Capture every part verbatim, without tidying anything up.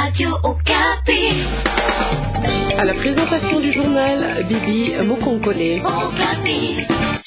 Radio Okapi. À la présentation du journal, Bibi Mokonkole. Okapi.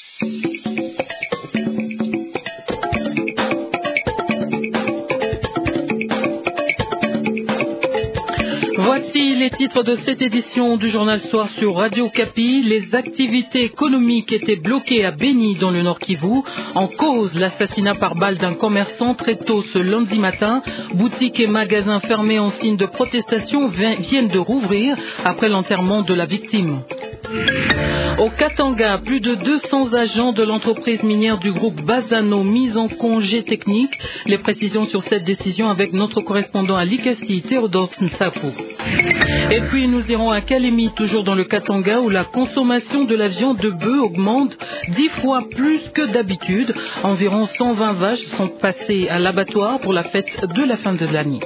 Voici les titres de cette édition du journal Soir sur Radio Okapi. Les activités économiques étaient bloquées à Beni dans le Nord Kivu. En cause, l'assassinat par balle d'un commerçant très tôt ce lundi matin. Boutiques et magasins fermés en signe de protestation viennent de rouvrir après l'enterrement de la victime. Au Katanga, plus de deux cents agents de l'entreprise minière du groupe Bazano mis en congé technique. Les précisions sur cette décision avec notre correspondant à Likasi, Théodore Nsapou. Et puis nous irons à Kalemi, toujours dans le Katanga, où la consommation de la viande de bœuf augmente dix fois plus que d'habitude. Environ cent vingt vaches sont passées à l'abattoir pour la fête de la fin de l'année.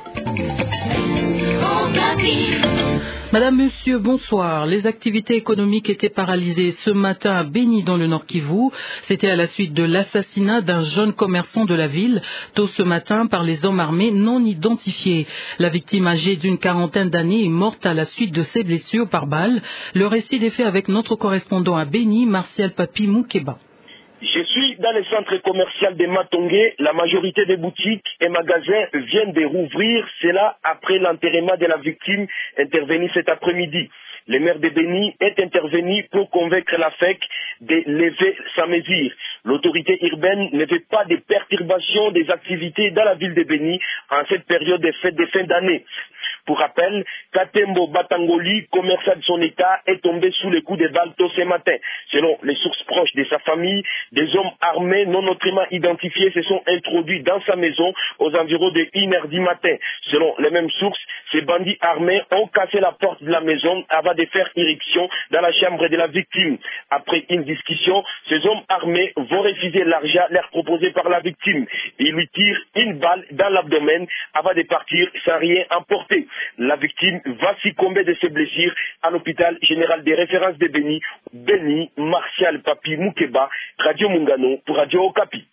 Madame, Monsieur, bonsoir. Les activités économiques étaient paralysées ce matin à Beni dans le Nord Kivu. C'était à la suite de l'assassinat d'un jeune commerçant de la ville, tôt ce matin par les hommes armés non identifiés. La victime âgée d'une quarantaine d'années est morte à la suite de ses blessures par balle. Le récit est fait avec notre correspondant à Beni, Martial Papi Moukeba. Je suis dans le centre commercial de Matongé. La majorité des boutiques et magasins viennent de rouvrir. Cela après l'enterrement de la victime intervenu cet après-midi. Le maire de Beni est intervenu pour convaincre la F E C de lever sa mesure. L'autorité urbaine ne veut pas de perturbation des activités dans la ville de Beni en cette période de fête de fin d'année. Pour rappel, Katembo Batangoli, commerçant de son état, est tombé sous les coups de balles tôt ce matin. Selon les sources proches de sa famille, des hommes armés non autrement identifiés se sont introduits dans sa maison aux environs de une heure du matin. Selon les mêmes sources, ces bandits armés ont cassé la porte de la maison avant de faire irruption dans la chambre de la victime. Après une discussion, ces hommes armés vont refuser l'argent leur proposé par la victime. Ils lui tirent une balle dans l'abdomen avant de partir sans rien emporter. La victime va succomber de ses blessures à l'hôpital général des références de Beni. Beni, Martial Papi Moukeba, Radio Mungano pour Radio Okapi.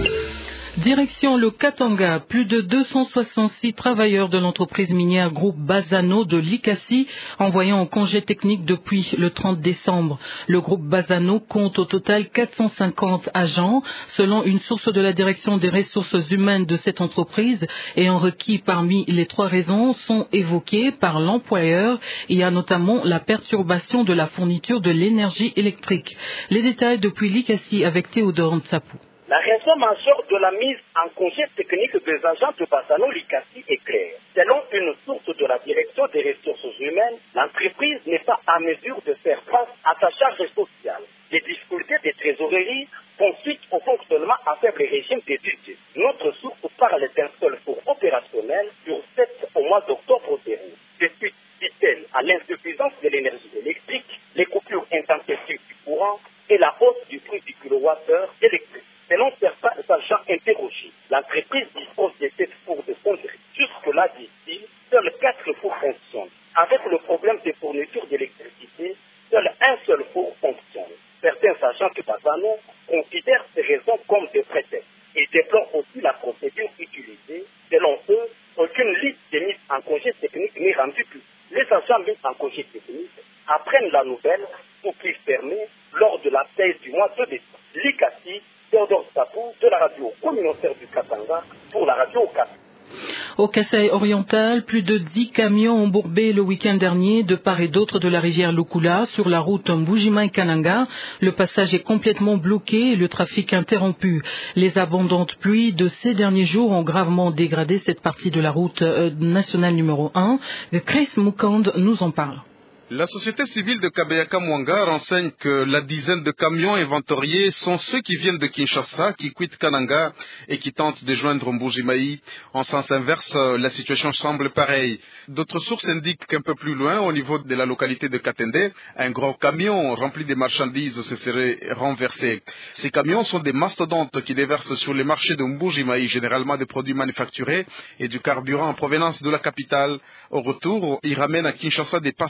Direction le Katanga, plus de deux cent soixante-six travailleurs de l'entreprise minière groupe Bazano de Likasi envoyés en congé technique depuis le trente décembre. Le groupe Bazano compte au total quatre cent cinquante agents, selon une source de la direction des ressources humaines de cette entreprise, ayant requis parmi les trois raisons sont évoquées par l'employeur. Il y a notamment la perturbation de la fourniture de l'énergie électrique. Les détails depuis Likasi avec Théodore Nsapou. La raison majeure de la mise en congé technique des agents de Bazano Likasi est claire. Selon une source de la direction des ressources humaines, l'entreprise n'est pas à mesure de faire face à sa charge sociale. Les difficultés de trésorerie font suite au fonctionnement à faible régime des budgets. Notre source parle d'un seul four opérationnel sur sept au mois d'octobre dernier. De suite, dit-elle, à l'insuffisance de l'énergie électrique, les coupures intempestives du courant et la hausse du prix du kilowattheure électrique. Selon certains agents interrogés, l'entreprise dispose de sept fours de fonderie. Jusque-là, dit-il, seuls quatre fours fonctionnent. Avec le problème de fourniture d'électricité, seul un seul four fonctionne. Certains agents de Bazano considèrent ces raisons comme des prétextes et déplorent aussi la procédure utilisée. Selon eux, aucune liste de mise en congé technique n'est rendue publique. Les agents mis en congé technique apprennent la nouvelle pour qu'ils ferment lors de la thèse du mois de décembre. Likasi, Théodore Sapou de la radio communautaire du Katanga pour la radio Okapi. Au Kasaï oriental, plus de dix camions ont embourbé le week-end dernier de part et d'autre de la rivière Lukula sur la route Mbujimai-Kananga. Le passage est complètement bloqué et le trafic interrompu. Les abondantes pluies de ces derniers jours ont gravement dégradé cette partie de la route nationale numéro un. Chris Mukand nous en parle. La société civile de Kabeyaka Mwanga renseigne que la dizaine de camions inventoriés sont ceux qui viennent de Kinshasa, qui quittent Kananga et qui tentent de joindre Mbujimayi. En sens inverse, la situation semble pareille. D'autres sources indiquent qu'un peu plus loin, au niveau de la localité de Katende, un gros camion rempli de marchandises se serait renversé. Ces camions sont des mastodontes qui déversent sur les marchés de Mbujimayi généralement des produits manufacturés et du carburant en provenance de la capitale. Au retour, ils ramènent à Kinshasa des passagers qui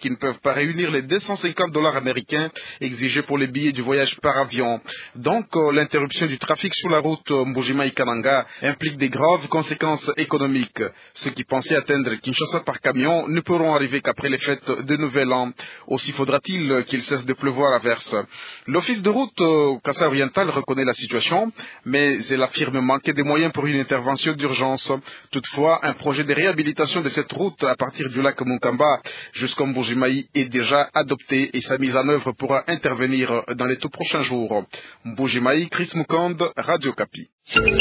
qui ne peuvent pas réunir les deux cent cinquante dollars américains exigés pour les billets du voyage par avion. Donc, euh, l'interruption du trafic sur la route Mbuji-Mayi-Kananga implique des graves conséquences économiques. Ceux qui pensaient atteindre Kinshasa par camion ne pourront arriver qu'après les fêtes de Nouvel An. Aussi faudra-t-il qu'il cesse de pleuvoir à verse. L'office de route euh, Kasai Oriental reconnaît la situation, mais elle affirme manquer des moyens pour une intervention d'urgence. Toutefois, un projet de réhabilitation de cette route à partir du lac Mukamba jusqu'au Mbuji-Mayi est déjà adopté et sa mise en œuvre pourra intervenir dans les tout prochains jours. Mbuji-Mayi, Chris Mukonde, Radio Kapi.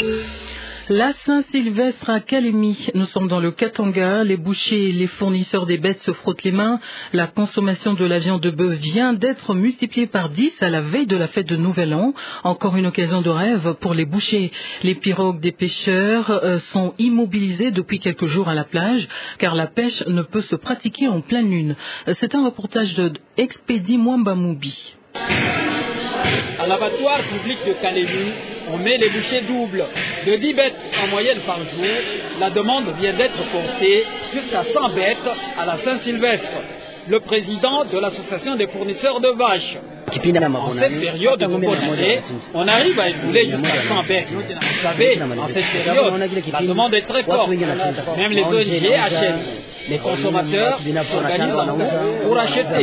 La Saint-Sylvestre à Kalemi. Nous sommes dans le Katanga. Les bouchers et les fournisseurs des bêtes se frottent les mains. La consommation de la viande de bœuf vient d'être multipliée par dix à la veille de la fête de Nouvel An. Encore une occasion de rêve pour les bouchers. Les pirogues des pêcheurs euh, sont immobilisées depuis quelques jours à la plage car la pêche ne peut se pratiquer en pleine lune. C'est un reportage de Expédie Mwamba Moubi. À l'abattoir public de Kalemi, on met les bouchées doubles. De dix bêtes en moyenne par jour, la demande vient d'être portée jusqu'à cent bêtes à la Saint-Sylvestre. Le président de l'association des fournisseurs de vaches. En cette période de composité, on arrive à écouler jusqu'à cent bêtes. Vous savez, en cette période, la demande est très forte. Même les O N G achètent. Les consommateurs s'organisent en groupe pour acheter.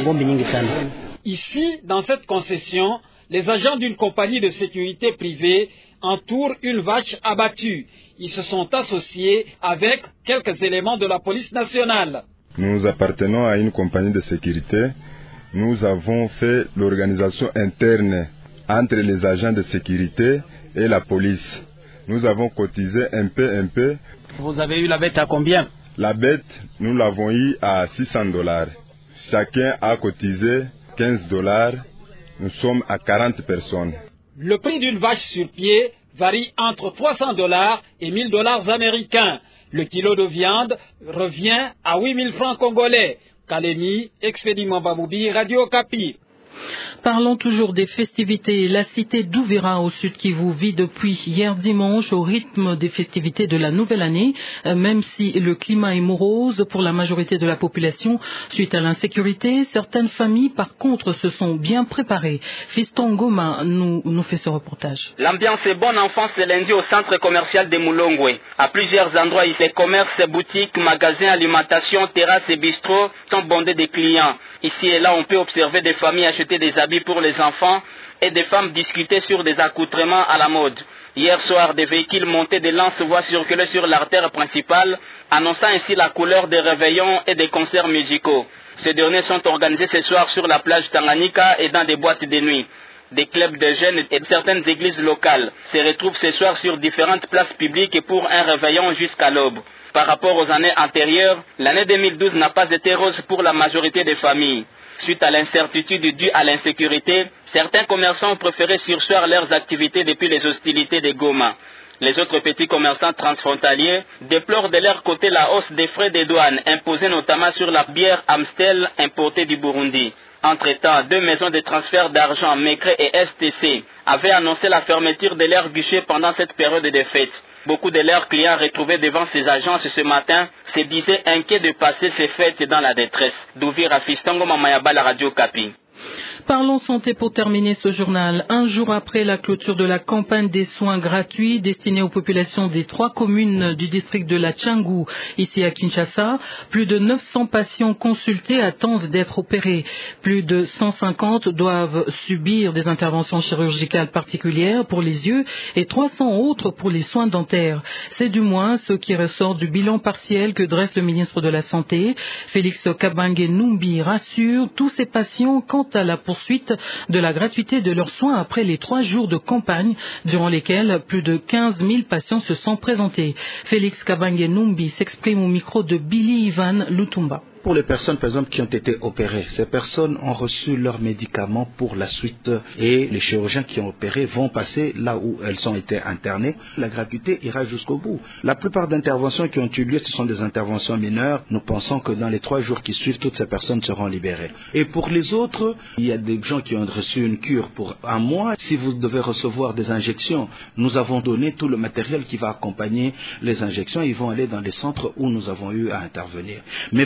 Ici, dans cette concession, les agents d'une compagnie de sécurité privée entourent une vache abattue. Ils se sont associés avec quelques éléments de la police nationale. Nous appartenons à une compagnie de sécurité. Nous avons fait l'organisation interne entre les agents de sécurité et la police. Nous avons cotisé un peu, un peu. Vous avez eu la bête à combien? La bête, nous l'avons eu à six cents dollars. Chacun a cotisé quinze dollars. Nous sommes à quarante personnes. Le prix d'une vache sur pied varie entre trois cents dollars et mille dollars américains. Le kilo de viande revient à huit mille francs congolais. Kalemi, Expédie Mwamba Moubi, Radio Kapi. Parlons toujours des festivités. La cité d'Ouvira au sud Kivu vit depuis hier dimanche au rythme des festivités de la nouvelle année, même si le climat est morose pour la majorité de la population suite à l'insécurité. Certaines familles, par contre, se sont bien préparées. Fiston Goma nous, nous fait ce reportage. L'ambiance est bonne en France ce lundi au centre commercial de Moulongwe. À plusieurs endroits, les commerces, boutiques, magasins, alimentation, terrasses et bistrots sont bondés de clients. Ici et là, on peut observer des familles acheter des habits pour les enfants et des femmes discuter sur des accoutrements à la mode. Hier soir, des véhicules montés de lance-voix circulaient sur l'artère principale, annonçant ainsi la couleur des réveillons et des concerts musicaux. Ces derniers sont organisés ce soir sur la plage Tanganyika et dans des boîtes de nuit. Des clubs de jeunes et certaines églises locales se retrouvent ce soir sur différentes places publiques pour un réveillon jusqu'à l'aube. Par rapport aux années antérieures, l'année deux mille douze n'a pas été rose pour la majorité des familles. Suite à l'incertitude due à l'insécurité, certains commerçants ont préféré surseoir leurs activités depuis les hostilités de Goma. Les autres petits commerçants transfrontaliers déplorent de leur côté la hausse des frais de douane imposés notamment sur la bière Amstel importée du Burundi. Entre-temps, deux maisons de transfert d'argent, Mekre et S T C, avaient annoncé la fermeture de leurs guichets pendant cette période de fête. Beaucoup de leurs clients retrouvés devant ces agences ce matin se disaient inquiets de passer ces fêtes dans la détresse. D'Ouvira Fistongo Mamayaba, la Radio Kapi. Parlons santé pour terminer ce journal. Un jour après la clôture de la campagne des soins gratuits destinés aux populations des trois communes du district de la Tchangou, ici à Kinshasa, plus de neuf cents patients consultés attendent d'être opérés. Plus de cent cinquante doivent subir des interventions chirurgicales particulières pour les yeux et trois cents autres pour les soins dentaires. C'est du moins ce qui ressort du bilan partiel que dresse le ministre de la Santé. Félix Kabange Numbi rassure tous ces patients quant à la poursuite de la gratuité de leurs soins après les trois jours de campagne durant lesquels plus de quinze mille patients se sont présentés. Félix Kabange Numbi s'exprime au micro de Billy Ivan Lutumba. Pour les personnes, par exemple, qui ont été opérées, ces personnes ont reçu leurs médicaments pour la suite et les chirurgiens qui ont opéré vont passer là où elles ont été internées. La gratuité ira jusqu'au bout. La plupart d'interventions qui ont eu lieu, ce sont des interventions mineures. Nous pensons que dans les trois jours qui suivent, toutes ces personnes seront libérées. Et pour les autres, il y a des gens qui ont reçu une cure pour un mois. Si vous devez recevoir des injections, nous avons donné tout le matériel qui va accompagner les injections. Ils vont aller dans les centres où nous avons eu à intervenir. Mais par rapport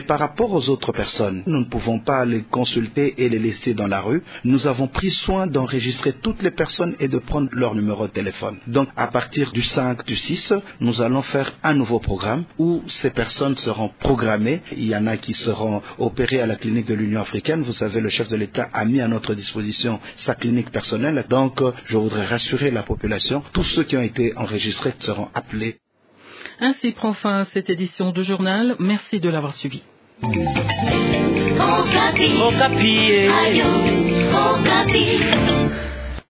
rapport aux autres personnes, nous ne pouvons pas les consulter et les laisser dans la rue. Nous avons pris soin d'enregistrer toutes les personnes et de prendre leur numéro de téléphone. Donc à partir du cinq, du six, nous allons faire un nouveau programme où ces personnes seront programmées. Il y en a qui seront opérées à la clinique de l'Union africaine. Vous savez, le chef de l'État a mis à notre disposition sa clinique personnelle. Donc je voudrais rassurer la population. Tous ceux qui ont été enregistrés seront appelés. Ainsi prend fin cette édition du journal. Merci de l'avoir suivi. Okapi. Okapi.